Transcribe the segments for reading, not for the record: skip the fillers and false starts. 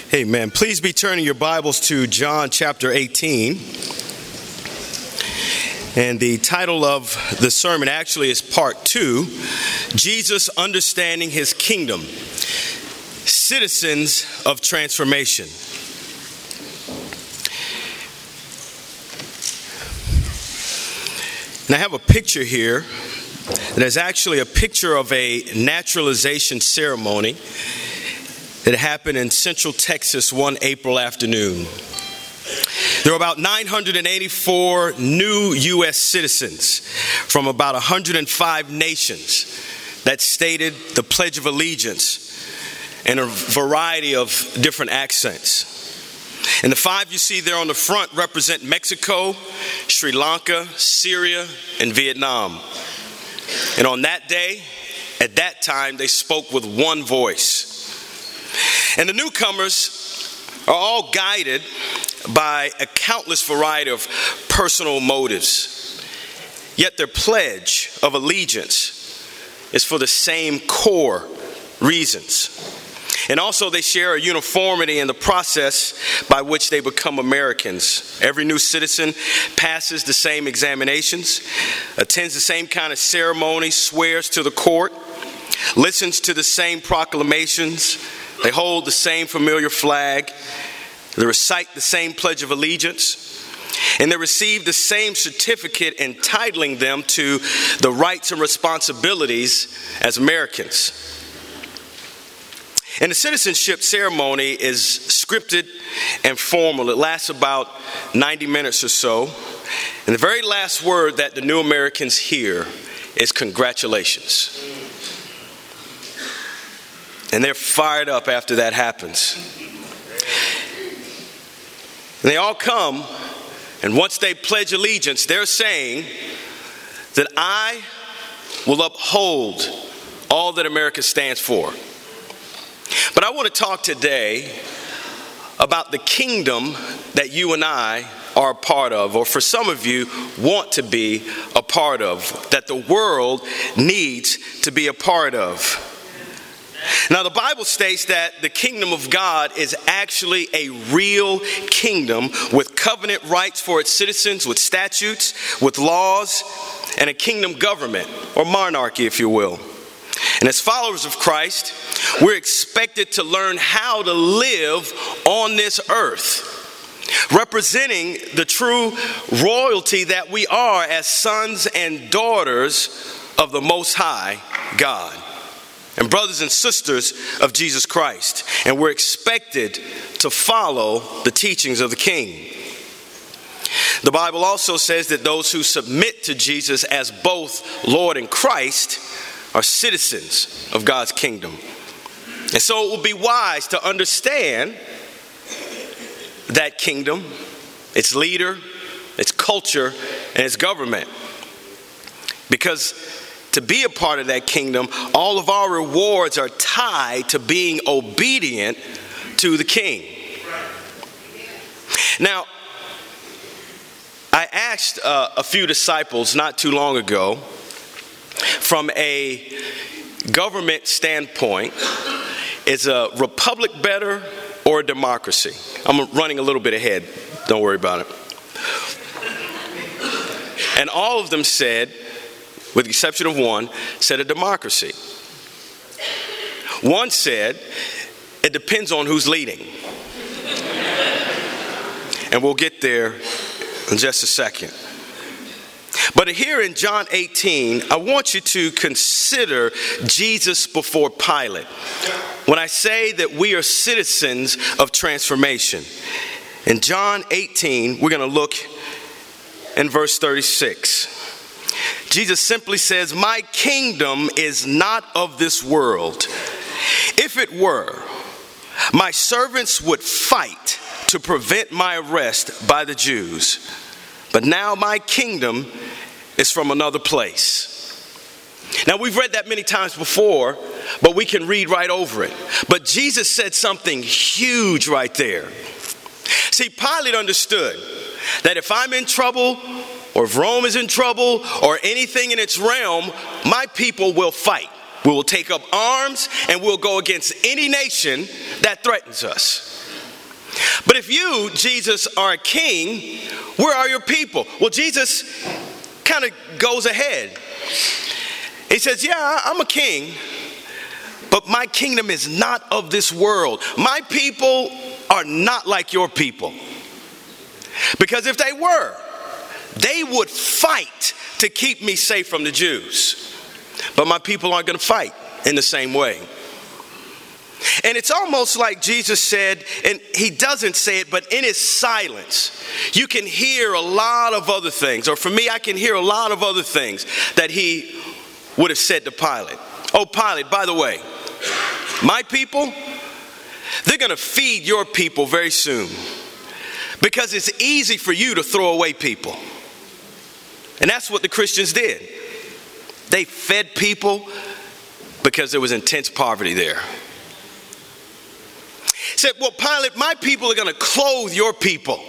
Amen. Please be turning your Bibles to John chapter 18. And the title of the sermon actually is part 2, Jesus Understanding His Kingdom, Citizens of Transformation. And I have a picture here that is actually a picture of a naturalization ceremony that happened in Central Texas one April afternoon. There were about 984 new U.S. citizens from about 105 nations that stated the Pledge of Allegiance in a variety of different accents. And the 5 you see there on the front represent Mexico, Sri Lanka, Syria, and Vietnam. And on that day, at that time, they spoke with one voice. And the newcomers are all guided by a countless variety of personal motives. Yet their pledge of allegiance is for the same core reasons. And also they share a uniformity in the process by which they become Americans. Every new citizen passes the same examinations, attends the same kind of ceremony, swears to the court, listens to the same proclamations. They hold the same familiar flag. They recite the same Pledge of Allegiance. And they receive the same certificate entitling them to the rights and responsibilities as Americans. And the citizenship ceremony is scripted and formal. It lasts about 90 minutes or so. And the very last word that the new Americans hear is congratulations. And they're fired up after that happens. And they all come, and once they pledge allegiance, they're saying that I will uphold all that America stands for. But I want to talk today about the kingdom that you and I are a part of, or for some of you want to be a part of, that the world needs to be a part of. Now, the Bible states that the kingdom of God is actually a real kingdom with covenant rights for its citizens, with statutes, with laws, and a kingdom government, or monarchy, if you will. And as followers of Christ, we're expected to learn how to live on this earth, representing the true royalty that we are as sons and daughters of the Most High God, and brothers and sisters of Jesus Christ. And we're expected to follow the teachings of the King. The Bible also says that those who submit to Jesus as both Lord and Christ are citizens of God's kingdom. And so it will be wise to understand that kingdom, its leader, its culture, and its government. Because to be a part of that kingdom, all of our rewards are tied to being obedient to the King. Now, I asked a few disciples not too long ago, from a government standpoint, is a republic better or a democracy? I'm running a little bit ahead. Don't worry about it. And all of them said, with the exception of one, said a democracy. One said, it depends on who's leading. And we'll get there in just a second. But here in John 18, I want you to consider Jesus before Pilate. When I say that we are citizens of transformation. In John 18, we're going to look in verse 36. Jesus simply says, my kingdom is not of this world. If it were, my servants would fight to prevent my arrest by the Jews. But now my kingdom is from another place. Now, we've read that many times before, but we can read right over it. But Jesus said something huge right there. See, Pilate understood that if I'm in trouble, or if Rome is in trouble, or anything in its realm, my people will fight. We will take up arms and we'll go against any nation that threatens us. But if you, Jesus, are a king, where are your people? Well, Jesus kind of goes ahead. He says, yeah, I'm a king, but my kingdom is not of this world. My people are not like your people. Because if they were, they would fight to keep me safe from the Jews. But my people aren't going to fight in the same way. And it's almost like Jesus said, and he doesn't say it, but in his silence, you can hear a lot of other things. Or for me, I can hear a lot of other things that he would have said to Pilate. Oh, Pilate, by the way, my people, they're going to feed your people very soon. Because it's easy for you to throw away people. And that's what the Christians did. They fed people because there was intense poverty there. He said, well, Pilate, my people are going to clothe your people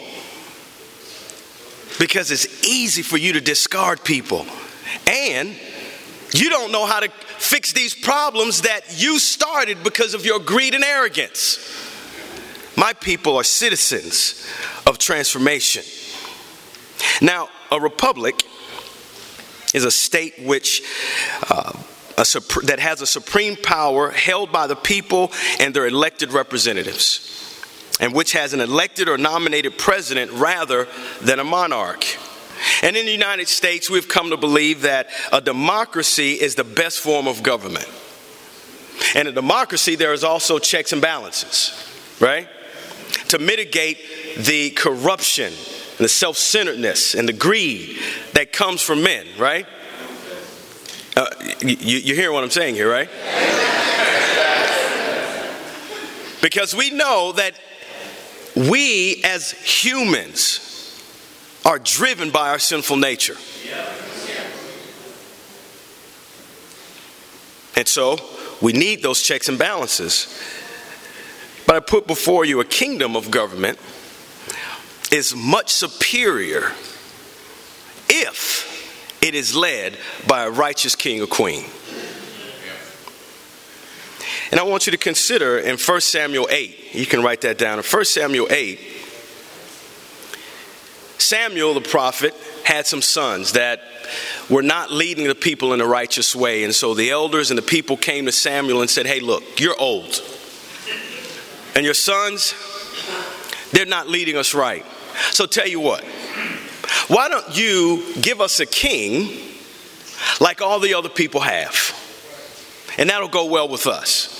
because it's easy for you to discard people. And you don't know how to fix these problems that you started because of your greed and arrogance. My people are citizens of transformation. Now, a republic is a state which that has a supreme power held by the people and their elected representatives, and which has an elected or nominated president rather than a monarch. And in the United States, we've come to believe that a democracy is the best form of government. And in democracy, there is also checks and balances, right? To mitigate the corruption, and the self-centeredness, and the greed that comes from men, right? You hear what I'm saying here, right? Because we know that we as humans are driven by our sinful nature. And so we need those checks and balances. But I put before you a kingdom of government is much superior if it is led by a righteous king or queen. And I want you to consider in 1 Samuel 8, you can write that down. In 1 Samuel 8, Samuel the prophet had some sons that were not leading the people in a righteous way. And so the elders and the people came to Samuel and said, hey, look, you're old. And your sons, they're not leading us right. So tell you what, why don't you give us a king like all the other people have? And that'll go well with us.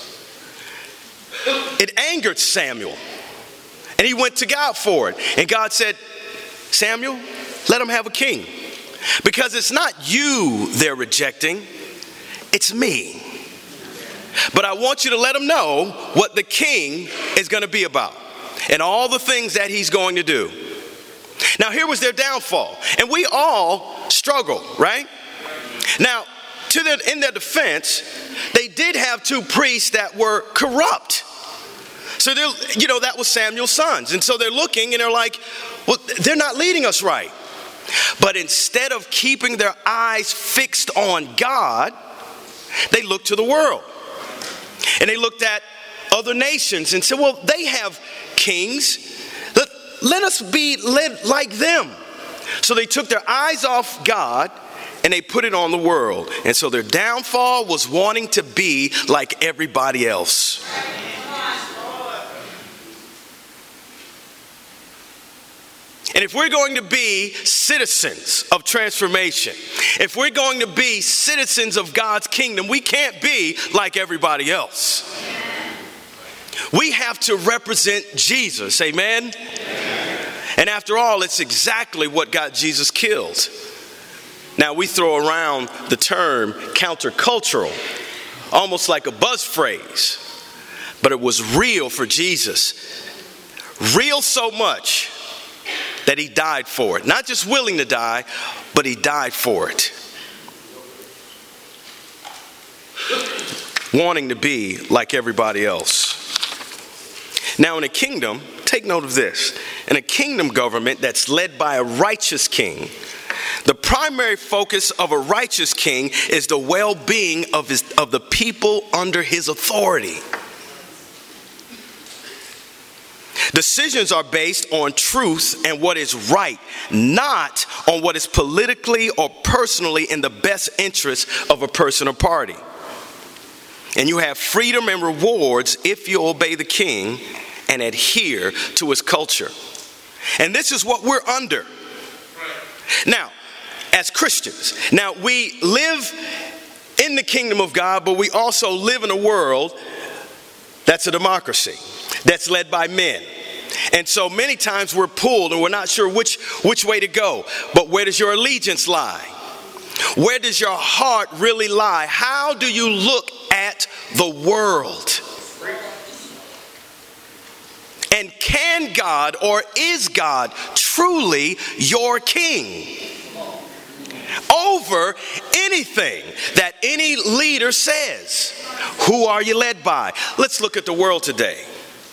It angered Samuel. And he went to God for it. And God said, Samuel, let them have a king. Because it's not you they're rejecting, it's me. But I want you to let them know what the king is going to be about and all the things that he's going to do. Now, here was their downfall. And we all struggle, right? Now, in their defense, they did have two priests that were corrupt. So, that was Samuel's sons. And so they're looking and they're like, well, they're not leading us right. But instead of keeping their eyes fixed on God, they looked to the world. And they looked at other nations and said, well, they have kings. Let us be led like them. So they took their eyes off God and they put it on the world. And so their downfall was wanting to be like everybody else. And if we're going to be citizens of transformation, if we're going to be citizens of God's kingdom, we can't be like everybody else. We have to represent Jesus, amen? And after all, it's exactly what got Jesus killed. Now, we throw around the term countercultural, almost like a buzz phrase, but it was real for Jesus. Real so much that he died for it. Not just willing to die, but he died for it. Wanting to be like everybody else. Now in a kingdom, take note of this. In a kingdom government that's led by a righteous king, the primary focus of a righteous king is the well-being of the people under his authority. Decisions are based on truth and what is right, not on what is politically or personally in the best interest of a person or party. And you have freedom and rewards if you obey the king and adhere to his culture. And this is what we're under. Now, as Christians, now we live in the kingdom of God, but we also live in a world that's a democracy, that's led by men. And so many times we're pulled and we're not sure which way to go. But where does your allegiance lie? Where does your heart really lie? How do you look at the world? And can God, or is God truly your king over anything that any leader says? Who are you led by? Let's look at the world today.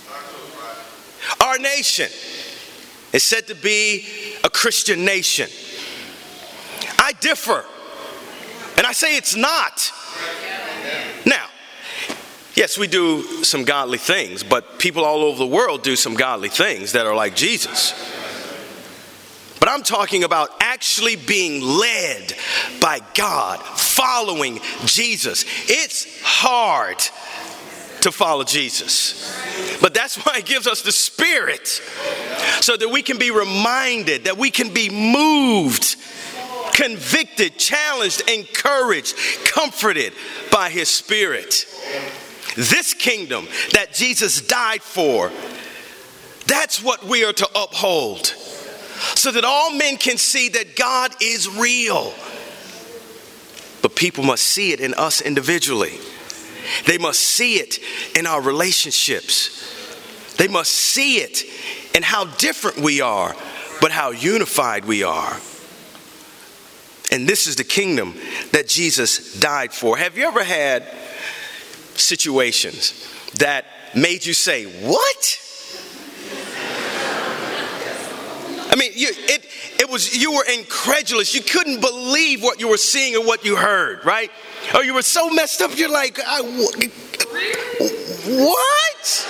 Our nation is said to be a Christian nation. I differ, and I say it's not. Now, yes, we do some godly things, but people all over the world do some godly things that are like Jesus. But I'm talking about actually being led by God, following Jesus. It's hard to follow Jesus. But that's why he gives us the Spirit, so that we can be reminded, that we can be moved, convicted, challenged, encouraged, comforted by his Spirit. This kingdom that Jesus died for, that's what we are to uphold, so that all men can see that God is real. But people must see it in us individually. They must see it in our relationships. They must see it in how different we are, but how unified we are. And this is the kingdom that Jesus died for. Have you ever had situations that made you say, what? I mean, you were incredulous. You couldn't believe what you were seeing or what you heard, right? Or you were so messed up, you're like, what?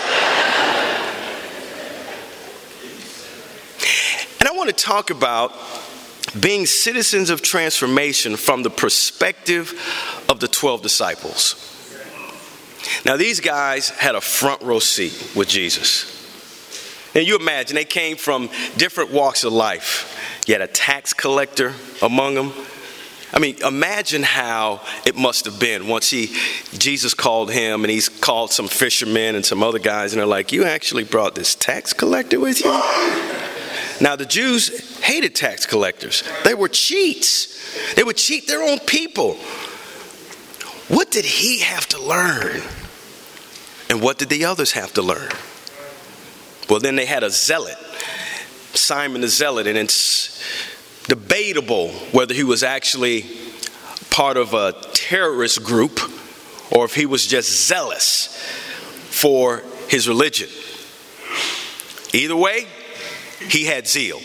And I want to talk about being citizens of transformation from the perspective of the 12 disciples. Now, these guys had a front row seat with Jesus. And you imagine, they came from different walks of life. You had a tax collector among them. I mean, imagine how it must have been once Jesus called him, and he's called some fishermen and some other guys, and they're like, you actually brought this tax collector with you? Now, the Jews hated tax collectors. They were cheats. They would cheat their own people. What did he have to learn? And what did the others have to learn? Well, then they had a zealot, Simon the Zealot, and it's debatable whether he was actually part of a terrorist group or if he was just zealous for his religion. Either way, he had zeal.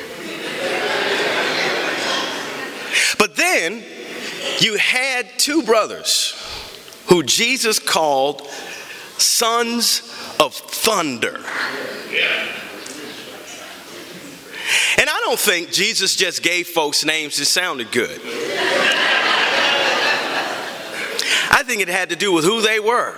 But then you had two brothers who Jesus called sons of thunder. And I don't think Jesus just gave folks names that sounded good. I think it had to do with who they were.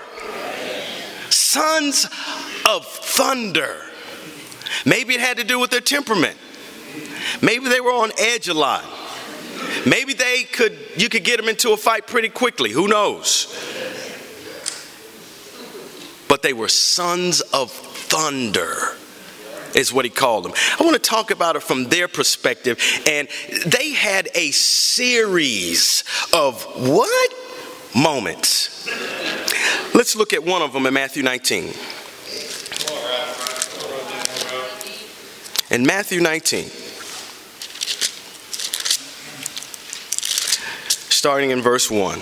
Sons of thunder. Maybe it had to do with their temperament. Maybe they were on edge a lot. Maybe you could get them into a fight pretty quickly. Who knows? But they were sons of thunder, is what he called them. I want to talk about it from their perspective. And they had a series of what? Moments. Let's look at one of them in Matthew 19. In Matthew 19, starting in verse 1.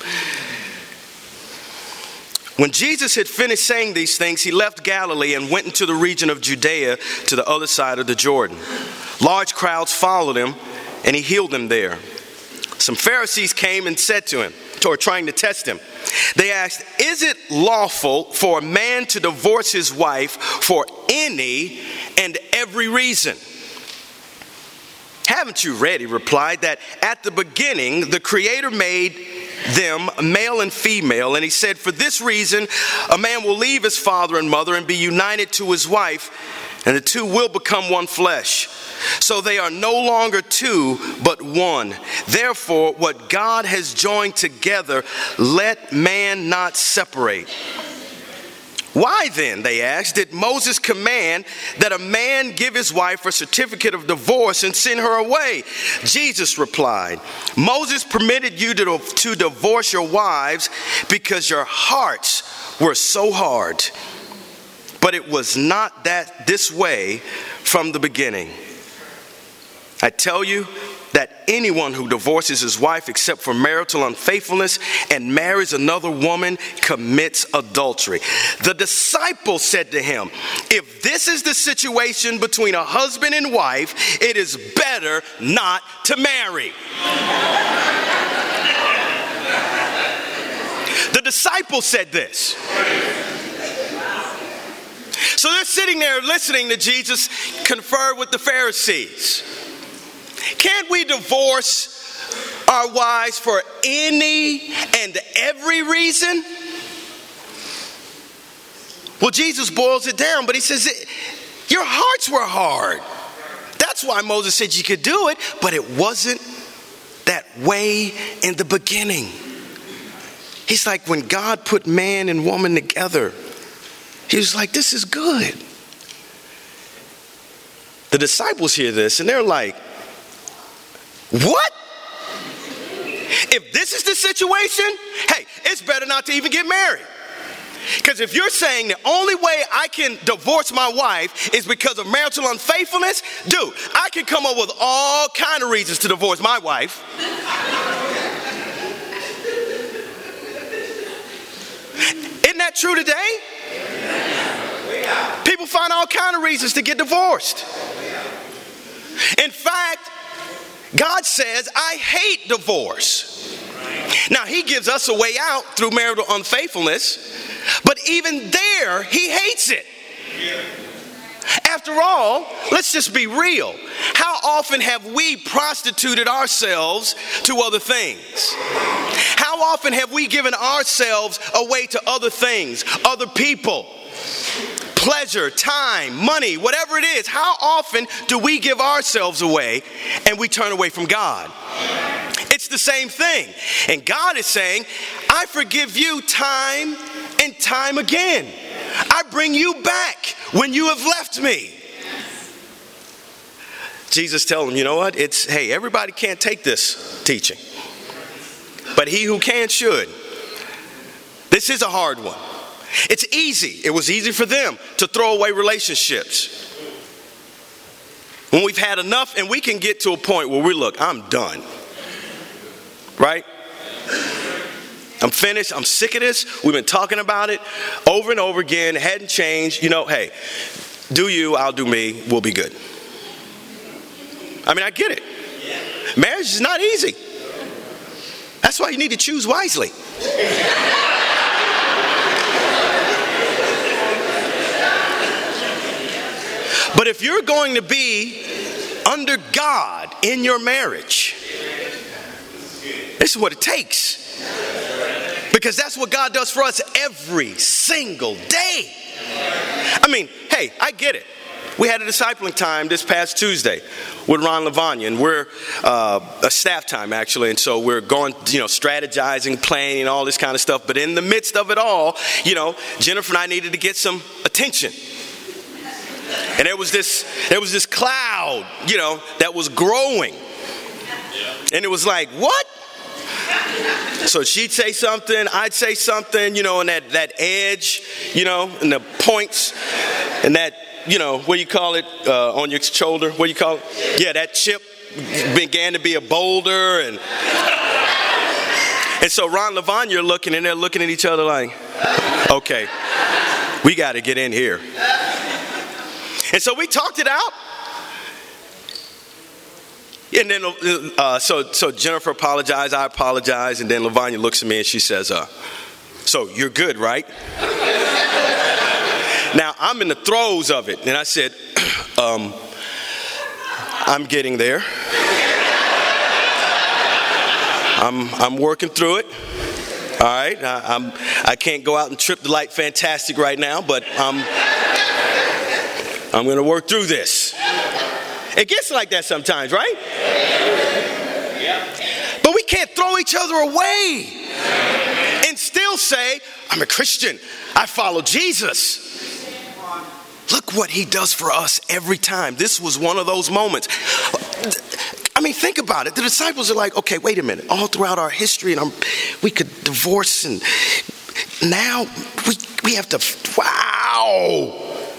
When Jesus had finished saying these things, he left Galilee and went into the region of Judea to the other side of the Jordan. Large crowds followed him, and he healed them there. Some Pharisees came and said to him, or trying to test him. They asked, is it lawful for a man to divorce his wife for any and every reason? Haven't you read, he replied, that at the beginning the Creator made them male and female, and he said, for this reason a man will leave his father and mother and be united to his wife, and the two will become one flesh. So they are no longer two, but one. Therefore, what God has joined together, let man not separate. Why then, they asked, did Moses command that a man give his wife a certificate of divorce and send her away? Jesus replied, Moses permitted you to divorce your wives because your hearts were so hard. But it was not this way from the beginning. I tell you that anyone who divorces his wife except for marital unfaithfulness and marries another woman commits adultery. The disciples said to him, if this is the situation between a husband and wife, it is better not to marry. The disciples said this. So they're sitting there listening to Jesus confer with the Pharisees. Can't we divorce our wives for any and every reason? Well, Jesus boils it down, but he says, your hearts were hard. That's why Moses said you could do it, but it wasn't that way in the beginning. He's like, when God put man and woman together, he was like, this is good. The disciples hear this and they're like, what? If this is the situation, hey, it's better not to even get married. Because if you're saying the only way I can divorce my wife is because of marital unfaithfulness, dude, I can come up with all kind of reasons to divorce my wife. Isn't that true today? People find all kind of reasons to get divorced. In fact, God says, I hate divorce. Now, he gives us a way out through marital unfaithfulness, but even there, he hates it. After all, let's just be real. How often have we prostituted ourselves to other things? How often have we given ourselves away to other things, other people? Pleasure, time, money, whatever it is. How often do we give ourselves away and we turn away from God? It's the same thing. And God is saying, I forgive you time and time again. I bring you back when you have left me. Jesus tells him, you know what? Hey, everybody can't take this teaching. But he who can should. This is a hard one. It's easy. It was easy for them to throw away relationships. When we've had enough and we can get to a point where I'm done. Right? I'm finished. I'm sick of this. We've been talking about it over and over again. It hadn't changed. Hey, do you, I'll do me. We'll be good. I mean, I get it. Marriage is not easy. That's why you need to choose wisely. But if you're going to be under God in your marriage, this is what it takes. Because that's what God does for us every single day. I mean, hey, I get it. We had a discipling time this past Tuesday with Ron Lavagna, and we're a staff time actually, and so we're going, strategizing, planning, all this kind of stuff. But in the midst of it all, Jennifer and I needed to get some attention. And there was this cloud, that was growing. And it was like, what? So she'd say something, I'd say something, and that edge, and the points, and that, what do you call it, on your shoulder? What do you call it? Yeah, that chip began to be a boulder. And so Ron Lavagna are looking, and they're looking at each other like, okay, we got to get in here. And so we talked it out. And then, so Jennifer apologized, I apologized, and then Lavanya looks at me and she says, so you're good, right? Now, I'm in the throes of it, and I said, I'm getting there. I'm working through it. All right, I can't go out and trip the light fantastic right now, but I'm going to work through this. It gets like that sometimes, right? But we can't throw each other away and still say, I'm a Christian. I follow Jesus. Look what he does for us every time. This was one of those moments. I mean, think about it. The disciples are like, okay, wait a minute. All throughout our history, and we could divorce, and now we have to, wow.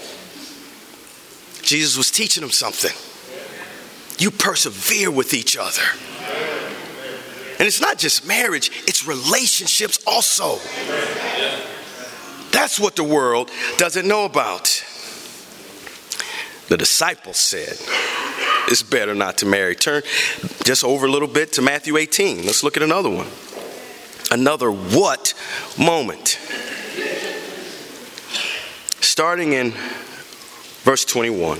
Jesus was teaching them something. You persevere with each other. And it's not just marriage, it's relationships also. That's what the world doesn't know about. The disciples said, it's better not to marry. Turn just over a little bit to Matthew 18. Let's look at another one. Another what moment. Starting in verse 21.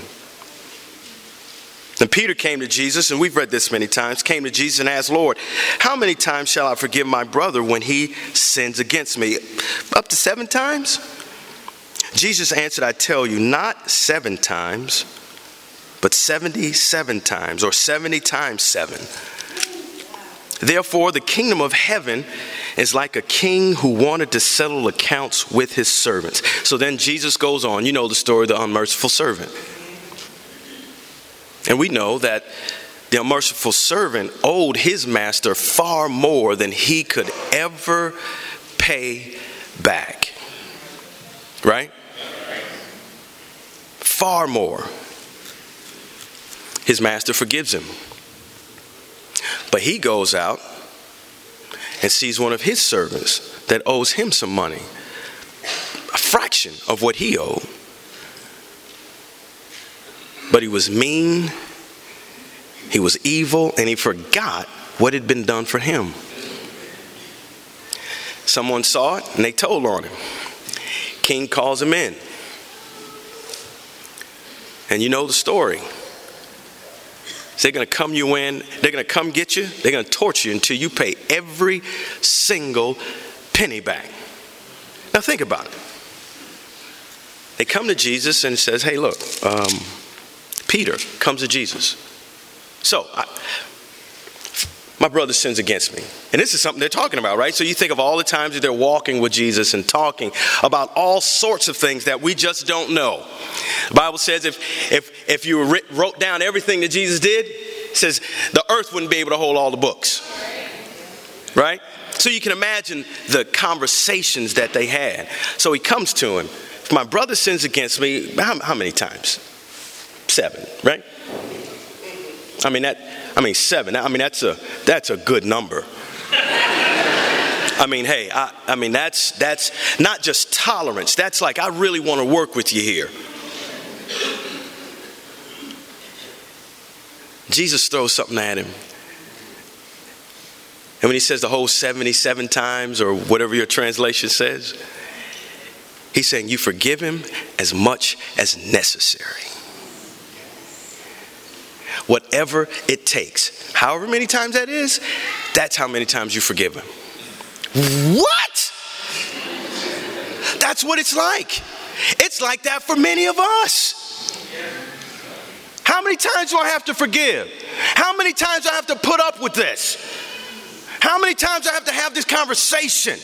Then Peter came to Jesus, and we've read this many times, came to Jesus and asked, Lord, how many times shall I forgive my brother when he sins against me? Up to 7 times? Jesus answered, I tell you, not 7 times, but 77 times, or 70 times 7. Therefore, the kingdom of heaven is like a king who wanted to settle accounts with his servants. So then Jesus goes on. You know the story of the unmerciful servant. And we know that the unmerciful servant owed his master far more than he could ever pay back. Right? Far more. His master forgives him. But he goes out and sees one of his servants that owes him some money, a fraction of what he owed. But he was mean, he was evil, and he forgot what had been done for him. Someone saw it and they told on him. King calls him in. And you know the story. They're going to come you in, they're going to come get you, they're going to torture you until you pay every single penny back. Now think about it. They come to Jesus and says, hey, look, Peter comes to Jesus. So, my brother sins against me. And this is something they're talking about, right? So you think of all the times that they're walking with Jesus and talking about all sorts of things that we just don't know. The Bible says if you wrote down everything that Jesus did, it says the earth wouldn't be able to hold all the books. Right? So you can imagine the conversations that they had. So he comes to him. If my brother sins against me, how many times? 7, right? I mean 7. I mean that's a good number. I mean, hey, I mean that's not just tolerance. That's like, I really want to work with you here. Jesus throws something at him. And when he says the whole 77 times, or whatever your translation says, he's saying you forgive him as much as necessary. Whatever it takes. However many times that is, that's how many times you forgive him. What? That's what it's like. It's like that for many of us. How many times do I have to forgive? How many times do I have to put up with this? How many times do I have to have this conversation?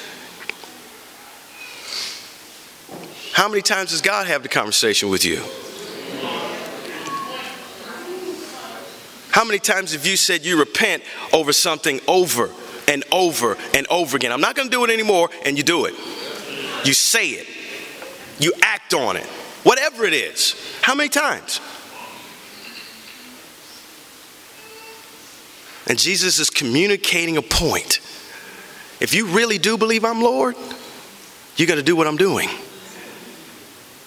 How many times does God have the conversation with you? How many times have you said you repent over something over and over and over again? I'm not going to do it anymore, and you do it. You say it. You act on it. Whatever it is. How many times? And Jesus is communicating a point. If you really do believe I'm Lord, you're going to do what I'm doing.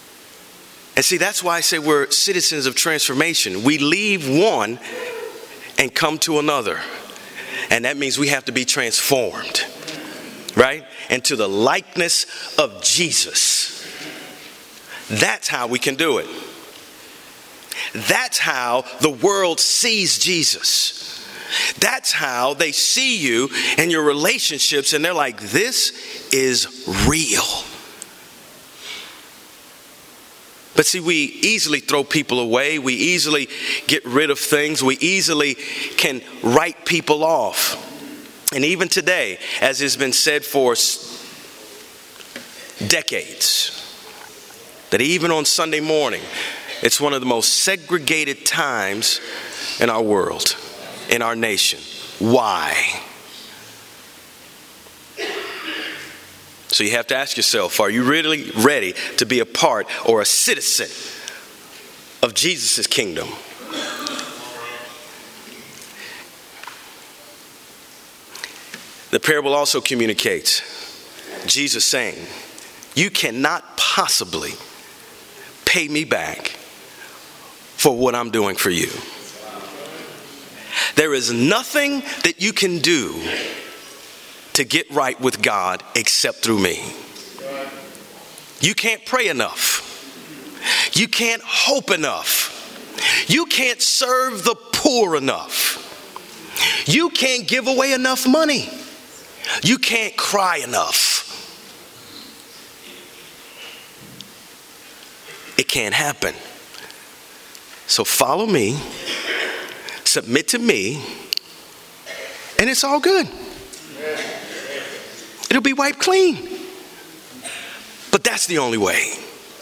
And see, that's why I say we're citizens of transformation. We leave one and come to another. And that means we have to be transformed, right? Into the likeness of Jesus. That's how we can do it. That's how the world sees Jesus. That's how they see you and your relationships, and they're like, this is real. But see, we easily throw people away. We easily get rid of things. We easily can write people off. And even today, as has been said for decades, that even on Sunday morning, it's one of the most segregated times in our world, in our nation. Why? So you have to ask yourself, are you really ready to be a part or a citizen of Jesus' kingdom? The parable also communicates Jesus saying, you cannot possibly pay me back for what I'm doing for you. There is nothing that you can do to get right with God except through me. You can't pray enough. You can't hope enough. You can't serve the poor enough. You can't give away enough money. You can't cry enough. It can't happen. So follow me, submit to me, and it's all good. It'll be wiped clean. But that's the only way.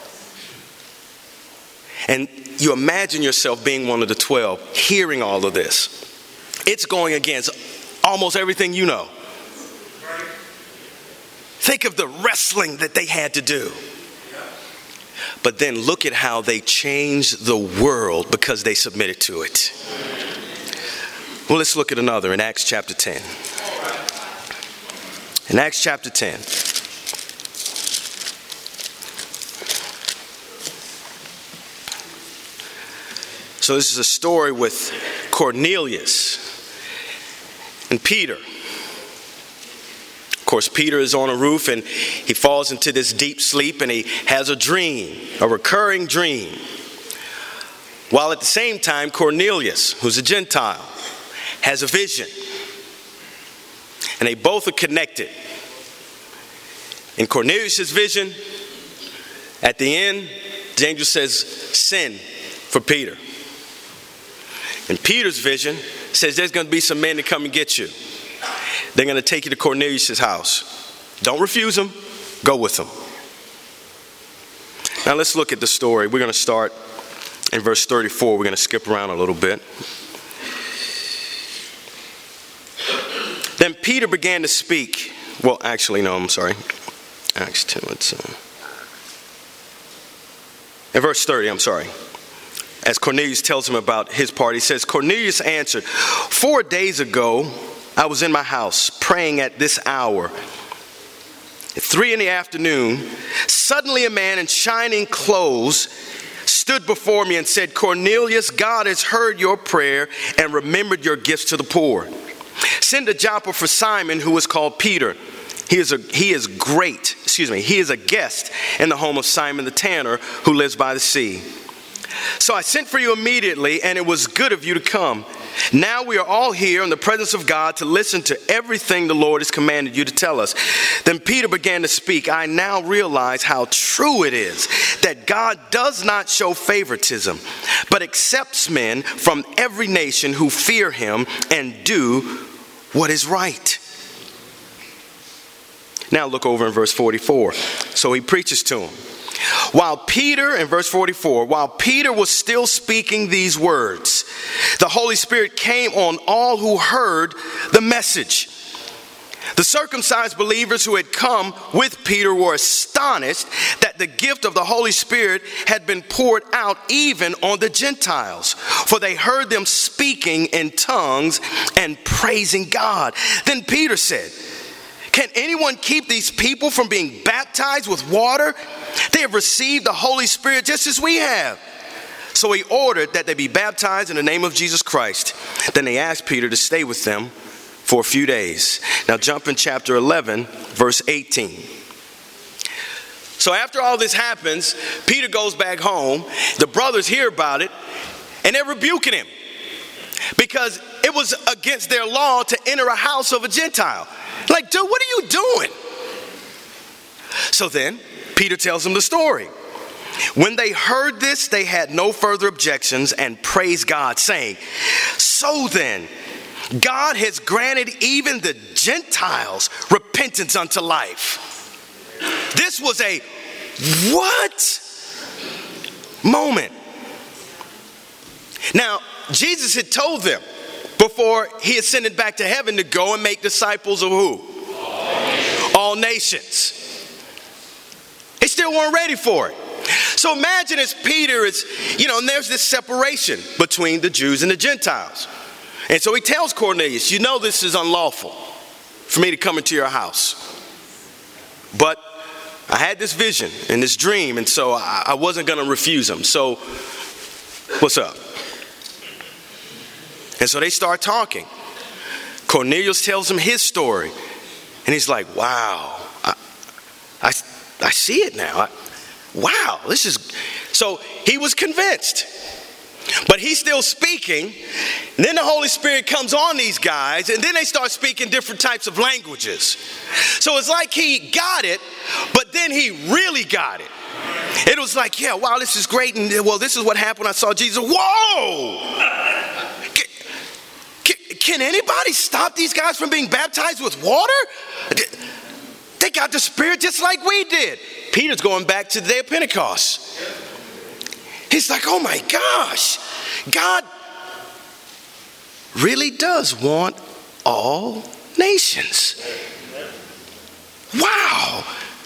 And you imagine yourself being one of the 12, hearing all of this. It's going against almost everything you know. Think of the wrestling that they had to do. But then look at how they changed the world because they submitted to it. Well, let's look at another in Acts chapter 10. In Acts chapter 10. So this is a story with Cornelius and Peter. Of course, Peter is on a roof and he falls into this deep sleep and he has a dream, a recurring dream. While at the same time, Cornelius, who's a Gentile, has a vision. And they both are connected. In Cornelius' vision, at the end, the angel says, send for Peter. In Peter's vision, says there's going to be some men to come and get you. They're going to take you to Cornelius' house. Don't refuse them. Go with them. Now let's look at the story. We're going to start in verse 34. We're going to skip around a little bit. Then Peter began to speak. Well, actually, no, I'm sorry. Acts 2, it's in verse 30, I'm sorry. As Cornelius tells him about his part, he says, Cornelius answered, 4 days ago, I was in my house praying at this hour. At 3 p.m, suddenly a man in shining clothes stood before me and said, Cornelius, God has heard your prayer and remembered your gifts to the poor. Send to Joppa for Simon, who is called Peter. He is a guest in the home of Simon the tanner, who lives by the sea. So I sent for you immediately, and it was good of you to come. Now we are all here in the presence of God to listen to everything the Lord has commanded you to tell us. Then Peter began to speak. I now realize how true it is that God does not show favoritism, but accepts men from every nation who fear him and do what is right. Now look over in verse 44. So he preaches to him. In verse 44, while Peter was still speaking these words, the Holy Spirit came on all who heard the message. The circumcised believers who had come with Peter were astonished that the gift of the Holy Spirit had been poured out even on the Gentiles, for they heard them speaking in tongues and praising God. Then Peter said, can anyone keep these people from being baptized with water? They have received the Holy Spirit just as we have. So he ordered that they be baptized in the name of Jesus Christ. Then they asked Peter to stay with them for a few days. Now jump in chapter 11, verse 18. So after all this happens, Peter goes back home. The brothers hear about it, and they're rebuking him because it was against their law to enter a house of a Gentile. Like, dude, what are you doing? So then Peter tells them the story. When they heard this, they had no further objections and praised God, saying, so then, God has granted even the Gentiles repentance unto life. This was a what moment. Now, Jesus had told them before he ascended back to heaven to go and make disciples of who? All nations. They still weren't ready for it. So imagine as Peter is, and there's this separation between the Jews and the Gentiles. And so he tells Cornelius, this is unlawful for me to come into your house. But I had this vision and this dream, and so I wasn't going to refuse him. So what's up? And so they start talking. Cornelius tells him his story. And he's like, wow, I see it now. Wow, this is... So he was convinced. But he's still speaking. And then the Holy Spirit comes on these guys, and then they start speaking different types of languages. So it's like he got it, but then he really got it. It was like, yeah, wow, this is great. And well, this is what happened when I saw Jesus. Whoa! Can anybody stop these guys from being baptized with water? They got the Spirit just like we did. Peter's going back to the day of Pentecost. He's like, oh my gosh, God really does want all nations. Wow.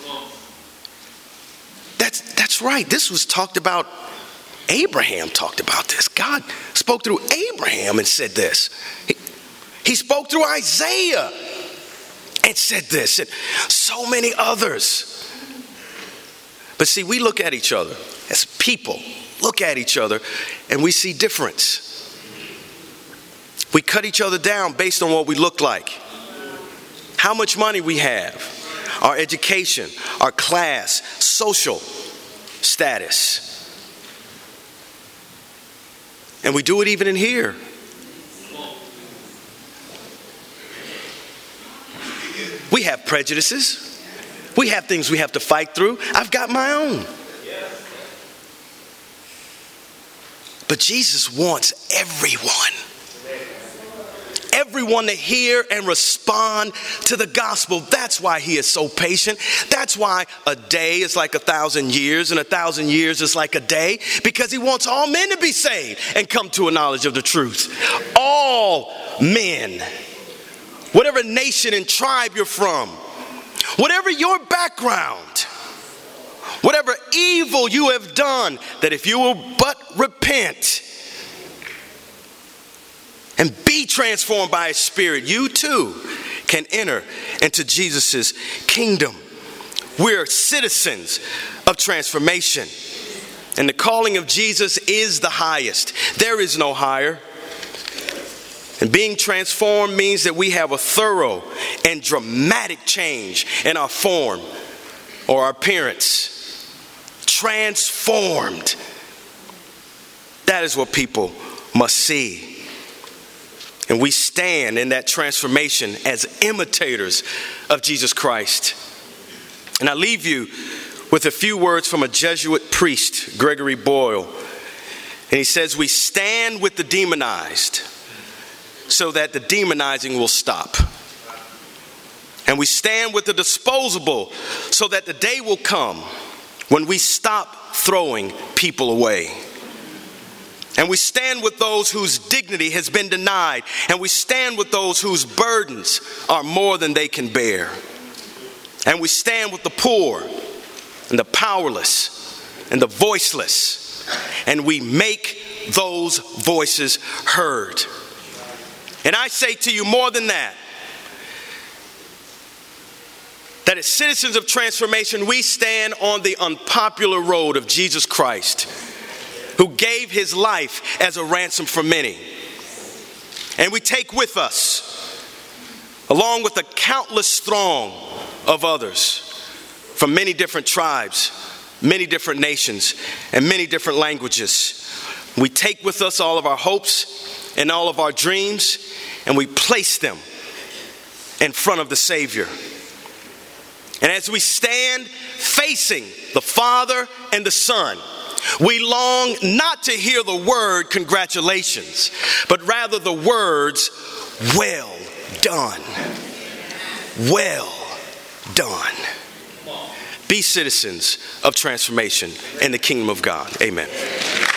That's right. This was talked about. Abraham talked about this. God spoke through Abraham and said this. He spoke through Isaiah and said this, and so many others. But see, we look at each other as people, look at each other, and we see difference. We cut each other down based on what we look like, how much money we have, our education, our class, social status. And we do it even in here. We have prejudices. We have things we have to fight through. I've got my own. But Jesus wants everyone to hear and respond to the gospel. That's why he is so patient. That's why a day is like 1,000 years and 1,000 years is like a day, because he wants all men to be saved and come to a knowledge of the truth. All men, whatever nation and tribe you're from, whatever your background, whatever evil you have done, that if you will but repent and be transformed by his Spirit, you too can enter into Jesus' kingdom. We're citizens of transformation. And the calling of Jesus is the highest. There is no higher. And being transformed means that we have a thorough and dramatic change in our form or our appearance. Transformed. That is what people must see. And we stand in that transformation as imitators of Jesus Christ. And I leave you with a few words from a Jesuit priest, Gregory Boyle. And he says, we stand with the demonized so that the demonizing will stop. And we stand with the disposable so that the day will come when we stop throwing people away. And we stand with those whose dignity has been denied. And we stand with those whose burdens are more than they can bear. And we stand with the poor and the powerless and the voiceless. And we make those voices heard. And I say to you more than that, that as citizens of transformation, we stand on the unpopular road of Jesus Christ, who gave his life as a ransom for many. And we take with us, along with a countless throng of others from many different tribes, many different nations, and many different languages. We take with us all of our hopes and all of our dreams, and we place them in front of the Savior. And as we stand facing the Father and the Son, we long not to hear the word congratulations, but rather the words, well done. Well done. Be citizens of transformation in the kingdom of God. Amen.